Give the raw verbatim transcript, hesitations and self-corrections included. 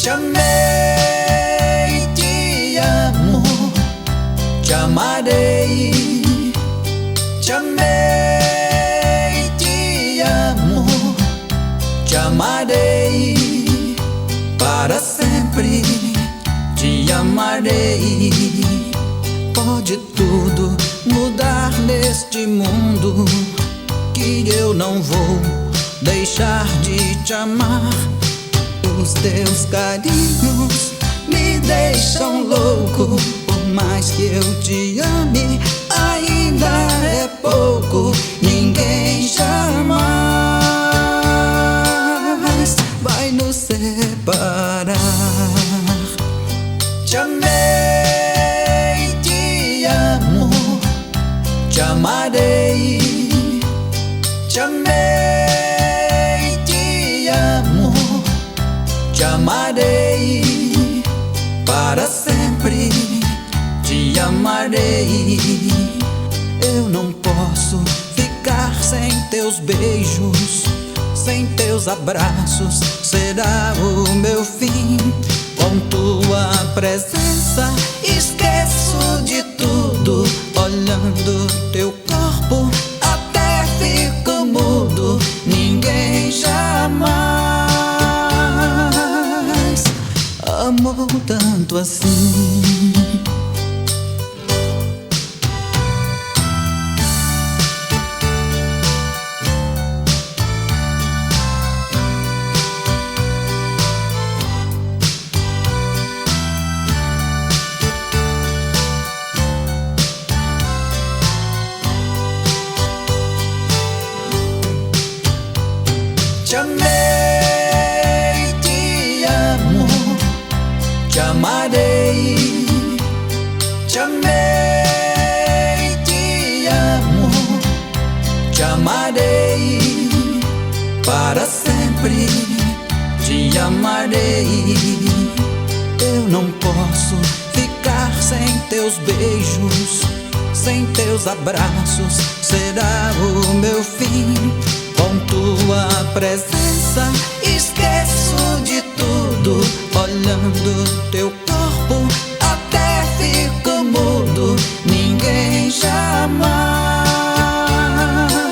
Te amei, te amo, te amarei. Te amei, te amo, te amarei. Para sempre te amarei. Pode tudo mudar neste mundo, que eu não vou deixar de te amar. Os teus carinhos me deixam louco. Por mais que eu te ame, ainda é pouco. Ninguém jamais vai nos separar. Te amei, te amo, te amarei. Te amei, te amo, te amarei. Para sempre te amarei. Eu não posso ficar sem teus beijos, sem teus abraços. Será o meu fim. Com tua presença esqueço de tudo. Olhando teu corpo até fico mudo. Ninguém jamais amou tanto assim. Te amei, te amo, te amarei. Te amei, te amo, te amarei. Para sempre te amarei. Eu não posso ficar sem teus beijos, sem teus abraços. Será o meu fim. Com tua presença esqueço de tudo. Olhando